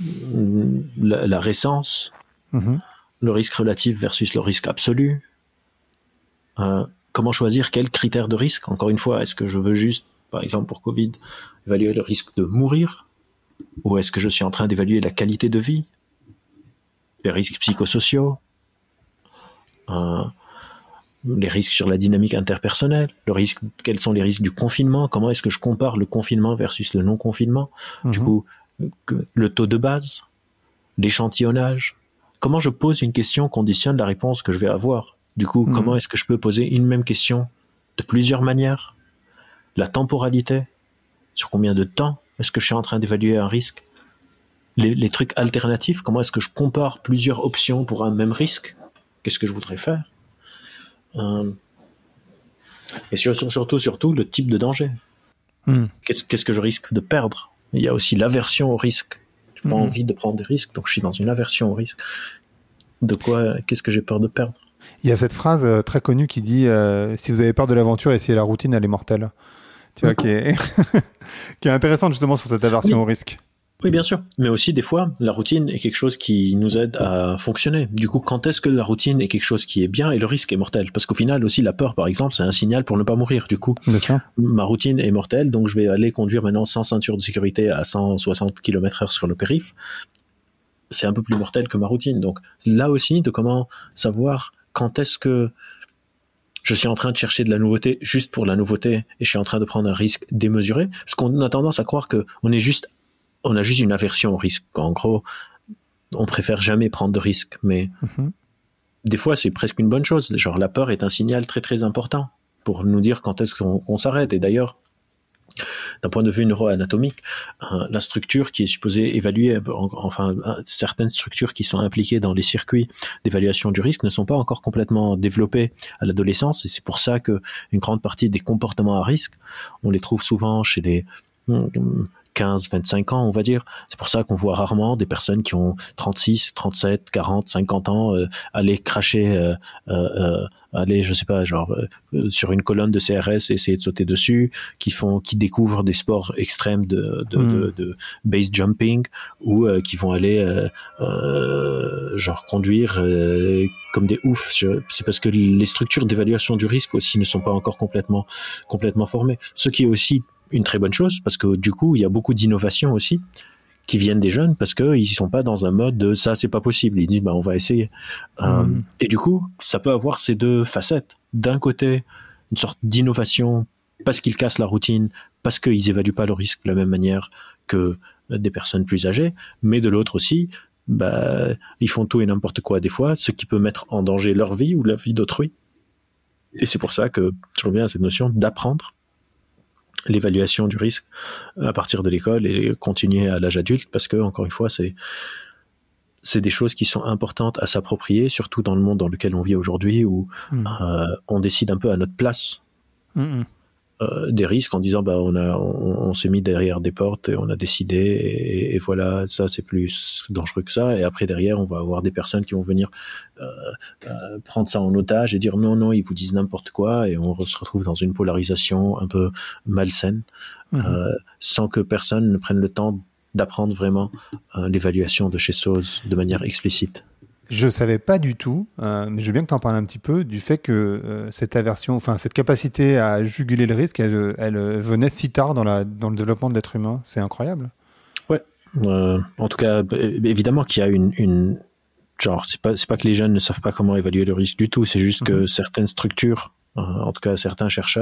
La, la récence, mm-hmm. le risque relatif versus le risque absolu. Euh, Comment choisir quels critères de risque? Encore une fois, est-ce que je veux juste, par exemple pour Covid, évaluer le risque de mourir? Ou est-ce que je suis en train d'évaluer la qualité de vie? Les risques psychosociaux? euh, Les risques sur la dynamique interpersonnelle? Le risque, quels sont les risques du confinement? Comment est-ce que je compare le confinement versus le non-confinement? Mm-hmm. Du coup, le taux de base? L'échantillonnage? Comment je pose une question conditionne la réponse que je vais avoir? Du coup, mmh. comment est-ce que je peux poser une même question de plusieurs manières? La temporalité, sur combien de temps est-ce que je suis en train d'évaluer un risque? Les, les trucs alternatifs, comment est-ce que je compare plusieurs options pour un même risque? Qu'est-ce que je voudrais faire? euh, Et sur, surtout, surtout, le type de danger. Mmh. Qu'est-ce, qu'est-ce que je risque de perdre? Il y a aussi l'aversion au risque. Je n'ai pas mmh. envie de prendre des risques, donc je suis dans une aversion au risque. De quoi? Qu'est-ce que j'ai peur de perdre? Il y a cette phrase euh, très connue qui dit euh, si vous avez peur de l'aventure, essayez la routine, elle est mortelle. Tu vois, qui est, qui est intéressante justement sur cette aversion oui. au risque. Oui, bien sûr. Mais aussi, des fois, la routine est quelque chose qui nous aide à fonctionner. Du coup, quand est-ce que la routine est quelque chose qui est bien et le risque est mortel? Parce qu'au final, aussi, la peur, par exemple, c'est un signal pour ne pas mourir. Du coup, ma routine est mortelle, donc je vais aller conduire maintenant sans ceinture de sécurité à cent soixante kilomètres heure sur le périph'. C'est un peu plus mortel que ma routine. Donc, là aussi, de comment savoir quand est-ce que je suis en train de chercher de la nouveauté juste pour la nouveauté et je suis en train de prendre un risque démesuré? Parce qu'on a tendance à croire qu'on est juste, on a juste une aversion au risque. En gros, on préfère jamais prendre de risques. Mais mm-hmm. des fois, c'est presque une bonne chose. Genre, la peur est un signal très très important pour nous dire quand est-ce qu'on, qu'on s'arrête. Et d'ailleurs, d'un point de vue neuroanatomique, euh, la structure qui est supposée évaluer, en, enfin euh, certaines structures qui sont impliquées dans les circuits d'évaluation du risque ne sont pas encore complètement développées à l'adolescence, et c'est pour ça que une grande partie des comportements à risque, on les trouve souvent chez les quinze à vingt-cinq ans, on va dire. C'est pour ça qu'on voit rarement des personnes qui ont trente-six, trente-sept, quarante, cinquante ans euh, aller cracher, euh, euh, aller, je sais pas, genre euh, sur une colonne de C R S et essayer de sauter dessus, qui font, qui découvrent des sports extrêmes de, de, mmh. de, de base jumping, ou euh, qui vont aller euh, euh, genre conduire euh, comme des oufs. C'est parce que les structures d'évaluation du risque aussi ne sont pas encore complètement complètement formées. Ce qui est aussi une très bonne chose, parce que du coup, il y a beaucoup d'innovations aussi qui viennent des jeunes, parce qu'ils ne sont pas dans un mode de ça, c'est pas possible. Ils disent, bah, on va essayer. Mmh. Euh, et du coup, ça peut avoir ces deux facettes. D'un côté, une sorte d'innovation, parce qu'ils cassent la routine, parce qu'ils n'évaluent pas le risque de la même manière que des personnes plus âgées, mais de l'autre aussi, bah, ils font tout et n'importe quoi des fois, ce qui peut mettre en danger leur vie ou la vie d'autrui. Et c'est pour ça que je reviens à cette notion d'apprendre l'évaluation du risque à partir de l'école et continuer à l'âge adulte, parce que, encore une fois, c'est, c'est des choses qui sont importantes à s'approprier, surtout dans le monde dans lequel on vit aujourd'hui, où mmh. euh, on décide un peu à notre place mmh. euh, des risques en disant bah, on, a, on, on s'est mis derrière des portes et on a décidé, et, et voilà, ça c'est plus dangereux que ça. Et après, derrière, on va avoir des personnes qui vont venir euh, euh, prendre ça en otage et dire non, non, ils vous disent n'importe quoi, et on se retrouve dans une polarisation un peu malsaine, mmh. euh, sans que personne ne prenne le temps d'apprendre vraiment euh, l'évaluation de chez Sauze de manière explicite. Je savais pas du tout, euh, mais je veux bien que tu en parles un petit peu, du fait que euh, cette aversion, enfin cette capacité à juguler le risque, elle, elle venait si tard dans, la, dans le développement de l'être humain. C'est incroyable. Ouais, euh, en tout cas, évidemment qu'il y a une... une... Genre, c'est pas, c'est pas que les jeunes ne savent pas comment évaluer le risque du tout, c'est juste mmh. que certaines structures, euh, en tout cas certains chercheurs,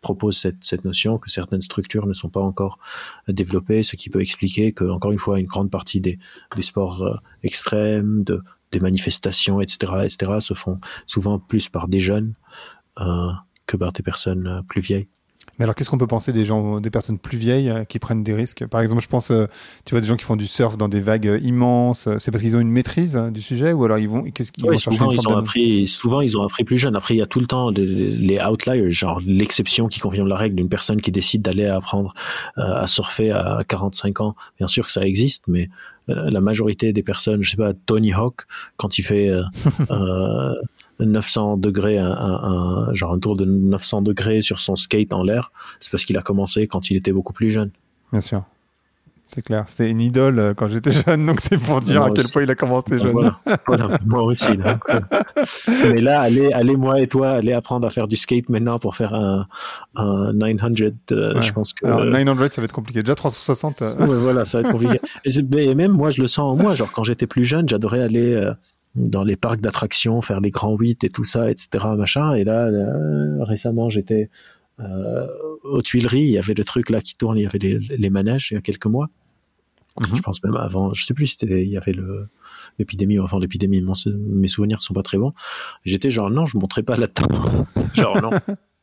propose cette, cette notion que certaines structures ne sont pas encore développées, ce qui peut expliquer que, encore une fois, une grande partie des, des sports euh, extrêmes, de, des manifestations, et cetera, et cetera, se font souvent plus par des jeunes euh, que par des personnes euh, plus vieilles. Mais alors, qu'est-ce qu'on peut penser des gens, des personnes plus vieilles euh, qui prennent des risques? Par exemple, je pense, euh, tu vois, des gens qui font du surf dans des vagues euh, immenses. C'est parce qu'ils ont une maîtrise euh, du sujet, ou alors ils vont, qu'est-ce qu'ils Oui, vont chercher souvent une ils forme ont d'an- appris, souvent ils ont appris plus jeune. Après, il y a tout le temps des- les outliers, genre l'exception qui confirme la règle d'une personne qui décide d'aller apprendre euh, à surfer à quarante-cinq ans. Bien sûr que ça existe, mais euh, la majorité des personnes, je sais pas, Tony Hawk, quand il fait euh, euh, neuf cents degrés, un, un, un- genre un tour de neuf cents degrés sur son skate en l'air, c'est parce qu'il a commencé quand il était beaucoup plus jeune. Bien sûr. C'est clair. C'était une idole euh, quand j'étais jeune, donc c'est pour dire Moi à quel aussi. point il a commencé Donc jeune. voilà, voilà, moi aussi. Donc, euh, mais là, allez, allez, moi et toi, allez apprendre à faire du skate maintenant pour faire un, un neuf cents. Euh, Ouais. Je pense que. Alors, neuf cents, ça va être compliqué. Déjà, trois cent soixante. euh, Ouais, voilà, ça va être compliqué. Et, c'est- et même moi, je le sens en moi. Genre, quand j'étais plus jeune, j'adorais aller euh, dans les parcs d'attractions, faire les grands huit et tout ça, et cetera. Machin. Et là, là, récemment, j'étais euh, aux Tuileries. Il y avait le truc là qui tourne. Il y avait les, les manèges il y a quelques mois. Mhm. Je pense même avant. Je sais plus si c'était. Il y avait le l'épidémie, enfin l'épidémie, mon, mes souvenirs sont pas très bons. J'étais genre non, je monterai pas là-dedans. Genre non.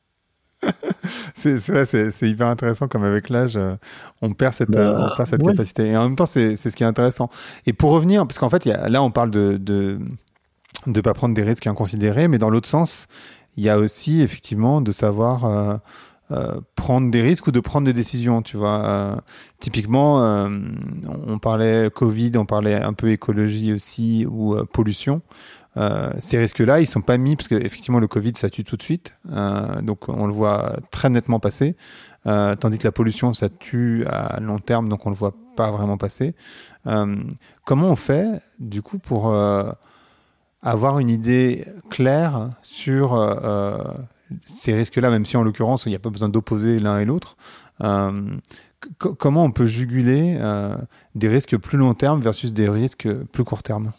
C'est c'est vrai, c'est c'est hyper intéressant comme avec l'âge, euh, on perd cette, euh, Bah, on perd cette ouais. capacité. Et en même temps, c'est c'est ce qui est intéressant. Et pour revenir, parce qu'en fait, il y a, là, on parle de de de pas prendre des risques inconsidérés, mais dans l'autre sens, il y a aussi effectivement de savoir euh, euh, prendre des risques ou de prendre des décisions. Tu vois, Euh, typiquement, euh, on parlait Covid, on parlait un peu écologie aussi ou euh, pollution. Euh, ces risques-là, ils sont pas mis parce que effectivement le Covid ça tue tout de suite, euh, donc on le voit très nettement passer, euh, tandis que la pollution ça tue à long terme, donc on le voit pas vraiment passer. Euh, comment on fait du coup pour euh, avoir une idée claire sur euh, euh, ces risques-là, même si en l'occurrence il n'y a pas besoin d'opposer l'un et l'autre. Euh, c- comment on peut juguler euh, des risques plus long terme versus des risques plus court terme?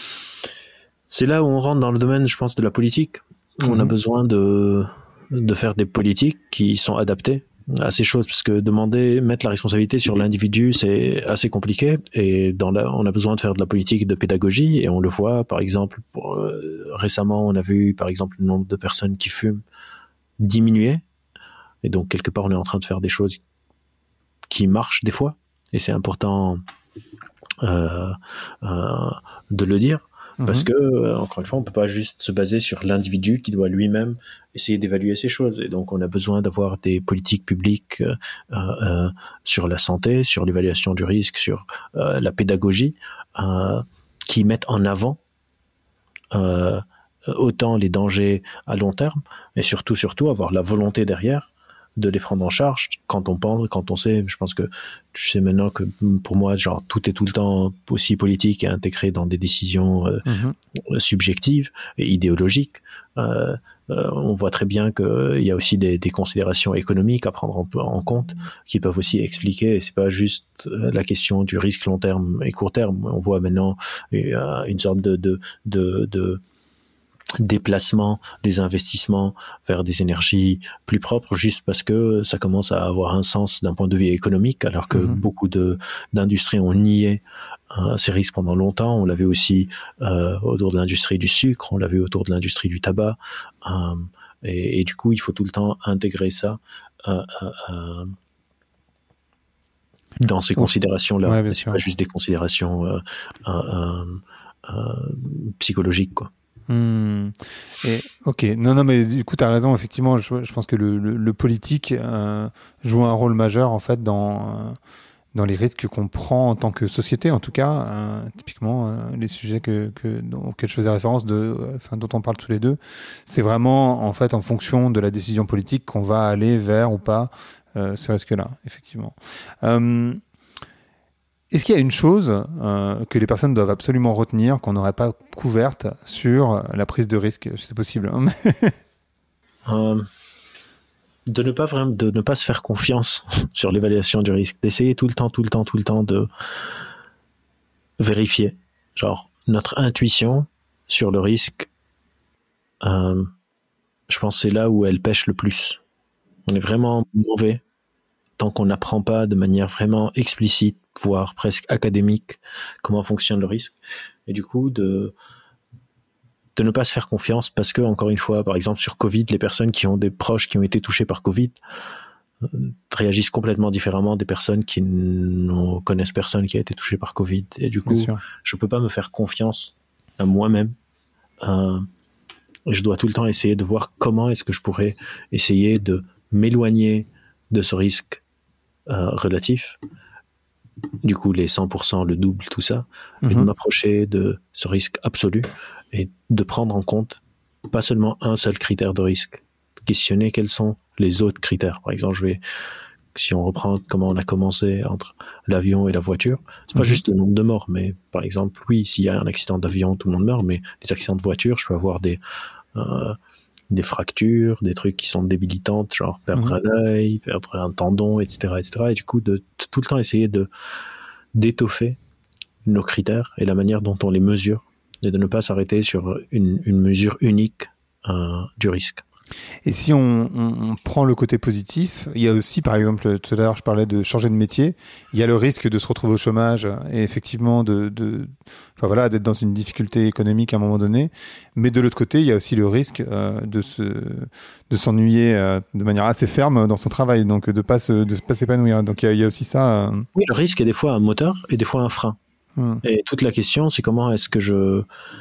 C'est là où on rentre dans le domaine, je pense, de la politique. On a Mhm. besoin de, de faire des politiques qui sont adaptées à ces choses, parce que demander, mettre la responsabilité sur l'individu, c'est assez compliqué. Et dans la, on a besoin de faire de la politique de pédagogie, et on le voit, par exemple, pour, euh, récemment, on a vu, par exemple, le nombre de personnes qui fument diminuer. Et donc, quelque part, on est en train de faire des choses qui marchent des fois. Et c'est important euh, euh, de le dire. Parce Mhm. que, euh, encore une fois, on ne peut pas juste se baser sur l'individu qui doit lui-même essayer d'évaluer ces choses. Et donc, on a besoin d'avoir des politiques publiques euh, euh, sur la santé, sur l'évaluation du risque, sur euh, la pédagogie, euh, qui mettent en avant euh, autant les dangers à long terme, mais surtout, surtout, avoir la volonté derrière de les prendre en charge quand on pense, quand on sait. Je pense que tu sais maintenant que pour moi, genre, tout est tout le temps aussi politique et intégré dans des décisions euh, Mhm. subjectives et idéologiques. Euh, euh, on voit très bien qu'il y a aussi des, des considérations économiques à prendre en, en compte qui peuvent aussi expliquer. C'est pas juste euh, la question du risque long terme et court terme. On voit maintenant euh, une sorte de, de, de, de déplacement des investissements vers des énergies plus propres juste parce que ça commence à avoir un sens d'un point de vue économique, alors que Mhm. beaucoup de d'industries ont nié euh, ces risques pendant longtemps. On l'a vu aussi euh, autour de l'industrie du sucre, on l'a vu autour de l'industrie du tabac, euh, et, et du coup il faut tout le temps intégrer ça euh, euh, euh, dans ces Ouais, considérations-là. ouais, bien Et c'est pas sûr. juste des considérations euh, euh, euh, euh, psychologiques, quoi. Hmm. Et ok, non, non, mais du coup, tu as raison. Effectivement, je, je pense que le, le, le politique euh, joue un rôle majeur en fait dans euh, dans les risques qu'on prend en tant que société, en tout cas. Euh, typiquement, euh, les sujets que, que dont- auxquels je faisais référence, de, euh, enfin, dont on parle tous les deux, c'est vraiment en fait en fonction de la décision politique qu'on va aller vers ou pas euh, ce risque-là, effectivement. Euh, Est-ce qu'il y a une chose euh, que les personnes doivent absolument retenir qu'on n'aurait pas couverte sur la prise de risque? C'est possible, hein, mais- Euh, de ne pas vraiment, de ne pas se faire confiance sur l'évaluation du risque, d'essayer tout le temps, tout le temps, tout le temps de vérifier, genre notre intuition sur le risque. Euh, je pense que c'est là où elle pêche le plus. On est vraiment mauvais tant qu'on n'apprend pas de manière vraiment explicite, voire presque académique, comment fonctionne le risque. Et du coup, de, de ne pas se faire confiance parce que, encore une fois, par exemple, sur Covid, les personnes qui ont des proches qui ont été touchés par Covid euh, réagissent complètement différemment des personnes qui ne connaissent personne qui a été touché par Covid. Et du coup, je ne peux pas me faire confiance à moi-même. Euh, je dois tout le temps essayer de voir comment est-ce que je pourrais essayer de m'éloigner de ce risque euh, relatif. Du coup, les cent pour cent, le double, tout ça, mm-hmm. et de m'approcher de ce risque absolu et de prendre en compte pas seulement un seul critère de risque, questionner quels sont les autres critères. Par exemple, je vais, si on reprend comment on a commencé entre l'avion et la voiture, c'est pas mm-hmm. juste le nombre de morts, mais par exemple, oui, s'il y a un accident d'avion, tout le monde meurt, mais les accidents de voiture, je peux avoir des euh, des fractures, des trucs qui sont débilitantes, genre perdre mmh. un œil, perdre un tendon, et cetera, et cetera. Et du coup, de, de tout le temps essayer de d'étoffer nos critères et la manière dont on les mesure, et de ne pas s'arrêter sur une, une mesure unique euh, du risque. Et si on, on, on prend le côté positif, il y a aussi, par exemple, tout à l'heure, je parlais de changer de métier. Il y a le risque de se retrouver au chômage et effectivement de, de, enfin voilà, d'être dans une difficulté économique à un moment donné. Mais de l'autre côté, il y a aussi le risque euh, de se, de s'ennuyer euh, de manière assez ferme dans son travail, donc de pas se, de pas s'épanouir. Donc il y a, il y a aussi ça. Euh... Oui, le risque est des fois un moteur et des fois un frein. Hum. Et toute la question, c'est comment est-ce que je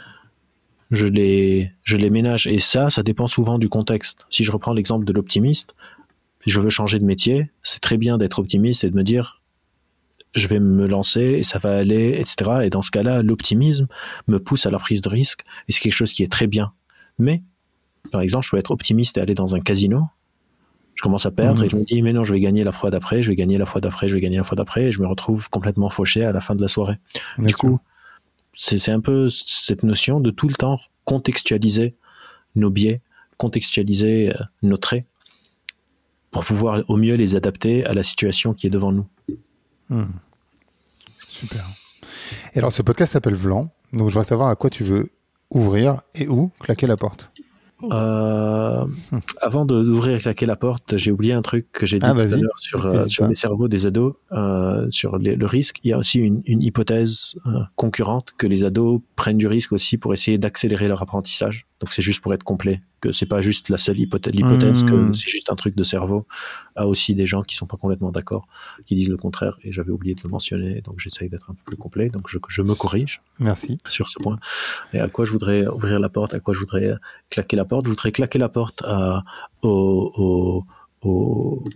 Je les, je les ménage. Et ça, ça dépend souvent du contexte. Si je reprends l'exemple de l'optimiste, je veux changer de métier, c'est très bien d'être optimiste et de me dire, je vais me lancer et ça va aller, et cetera. Et dans ce cas-là, l'optimisme me pousse à la prise de risque et c'est quelque chose qui est très bien. Mais, par exemple, je peux être optimiste et aller dans un casino. Je commence à perdre mmh. et je me dis, mais non, je vais gagner la fois d'après, je vais gagner la fois d'après, je vais gagner la fois d'après et je me retrouve complètement fauché à la fin de la soirée. Bien du sûr. coup, C'est, c'est un peu cette notion de tout le temps contextualiser nos biais, contextualiser euh, nos traits pour pouvoir au mieux les adapter à la situation qui est devant nous. Mmh. Super. Et alors, ce podcast s'appelle Vlan, donc je voudrais savoir à quoi tu veux ouvrir et où claquer la porte. Euh, hum. Avant de, d'ouvrir et claquer la porte, j'ai oublié un truc que j'ai dit ah, tout à l'heure sur, euh, sur les cerveaux des ados, euh, sur les, le risque. Il y a aussi une, une hypothèse euh, concurrente que les ados prennent du risque aussi pour essayer d'accélérer leur apprentissage. Donc c'est juste pour être complet, que c'est pas juste la seule hypothèse, l'hypothèse mmh. que c'est juste un truc de cerveau. Il y a aussi des gens qui sont pas complètement d'accord, qui disent le contraire, et j'avais oublié de le mentionner, donc j'essaye d'être un peu plus complet, donc je, je me corrige. Merci. Sur ce point. Et à quoi je voudrais ouvrir la porte, à quoi je voudrais claquer la porte, je voudrais claquer la porte à, au, au, au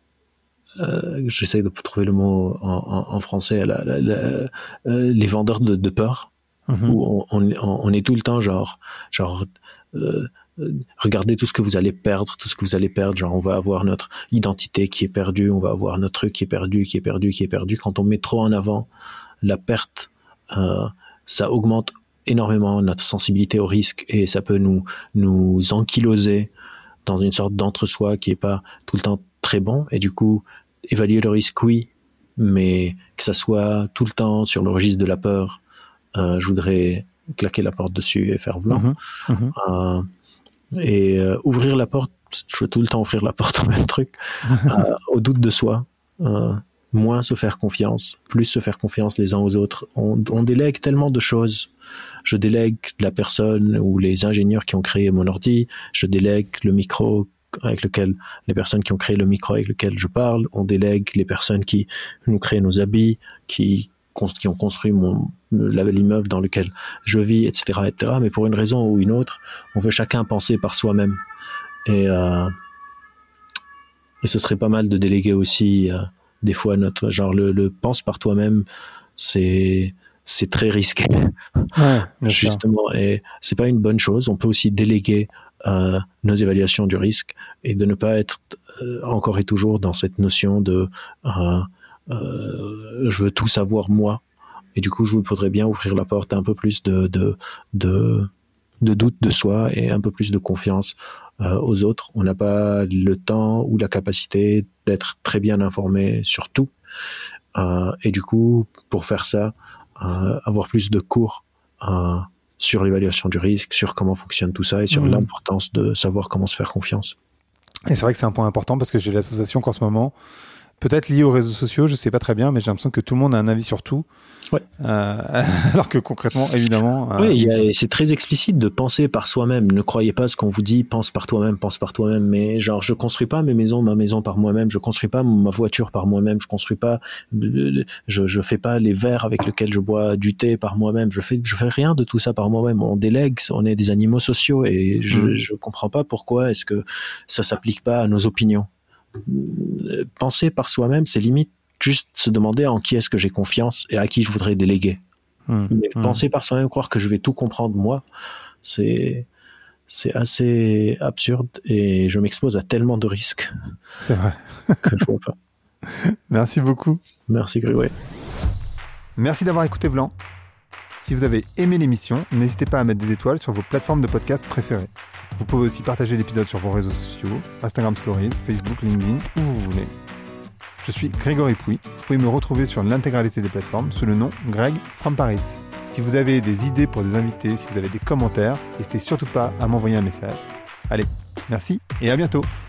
euh, j'essaye de trouver le mot en, en, en français, la, la, la, euh, les vendeurs de, de peur, mmh. où on, on, on est tout le temps genre, genre, euh, regardez tout ce que vous allez perdre, tout ce que vous allez perdre, genre on va avoir notre identité qui est perdue, on va avoir notre truc qui est perdu, qui est perdu, qui est perdu. Quand on met trop en avant la perte, euh, ça augmente énormément notre sensibilité au risque et ça peut nous, nous ankyloser dans une sorte d'entre-soi qui est pas tout le temps très bon. Et du coup, évaluer le risque, oui, mais que ça soit tout le temps sur le registre de la peur, euh, je voudrais claquer la porte dessus et faire blanc. Mmh, mmh. Euh, et euh, ouvrir la porte, je veux tout le temps ouvrir la porte au même truc, euh, au doute de soi, euh, moins se faire confiance, plus se faire confiance les uns aux autres. On, on délègue tellement de choses. Je délègue la personne ou les ingénieurs qui ont créé mon ordi, je délègue le micro avec lequel, les personnes qui ont créé le micro avec lequel je parle, on délègue les personnes qui nous créent nos habits, qui qui ont construit mon, l'immeuble dans lequel je vis, et cetera, et cetera. Mais pour une raison ou une autre, on veut chacun penser par soi-même. Et, euh, et ce serait pas mal de déléguer aussi, euh, des fois, notre, genre, le, le pense par toi-même, c'est, c'est très risqué. Ouais, justement. Et c'est pas une bonne chose. On peut aussi déléguer, euh, nos évaluations du risque et de ne pas être, euh, encore et toujours dans cette notion de, euh, Euh, je veux tout savoir moi, et du coup je voudrais bien ouvrir la porte à un peu plus de de de, de doute de soi et un peu plus de confiance euh, aux autres. On n'a pas le temps ou la capacité d'être très bien informé sur tout, euh, et du coup pour faire ça, euh, avoir plus de cours euh, sur l'évaluation du risque, sur comment fonctionne tout ça et sur mmh. l'importance de savoir comment se faire confiance. Et c'est vrai que c'est un point important parce que j'ai l'association qu'en ce moment, peut-être lié aux réseaux sociaux, je sais pas très bien, mais j'ai l'impression que tout le monde a un avis sur tout. Ouais. Euh, alors que concrètement, évidemment... Oui, euh, il y a, c'est très explicite de penser par soi-même. Ne croyez pas ce qu'on vous dit, pense par toi-même, pense par toi-même. Mais genre, je construis pas mes maisons, ma maison par moi-même, je construis pas ma voiture par moi-même, je construis pas, je, je fais pas les verres avec lesquels je bois du thé par moi-même, je fais, je fais rien de tout ça par moi-même. On délègue, on est des animaux sociaux et je, mmh. je comprends pas pourquoi est-ce que ça s'applique pas à nos opinions. Penser par soi-même, c'est limite juste se demander en qui est-ce que j'ai confiance et à qui je voudrais déléguer. Mmh, Mais mmh. penser par soi-même, croire que je vais tout comprendre moi, c'est, c'est assez absurde et je m'expose à tellement de risques. C'est vrai. que je vois pas. Merci beaucoup. Merci Gruet. Merci d'avoir écouté Vlan. Si vous avez aimé l'émission, n'hésitez pas à mettre des étoiles sur vos plateformes de podcast préférées. Vous pouvez aussi partager l'épisode sur vos réseaux sociaux, Instagram Stories, Facebook, LinkedIn, où vous voulez. Je suis Grégory Pouy. Vous pouvez me retrouver sur l'intégralité des plateformes sous le nom Greg from Paris. Si vous avez des idées pour des invités, si vous avez des commentaires, n'hésitez surtout pas à m'envoyer un message. Allez, merci et à bientôt.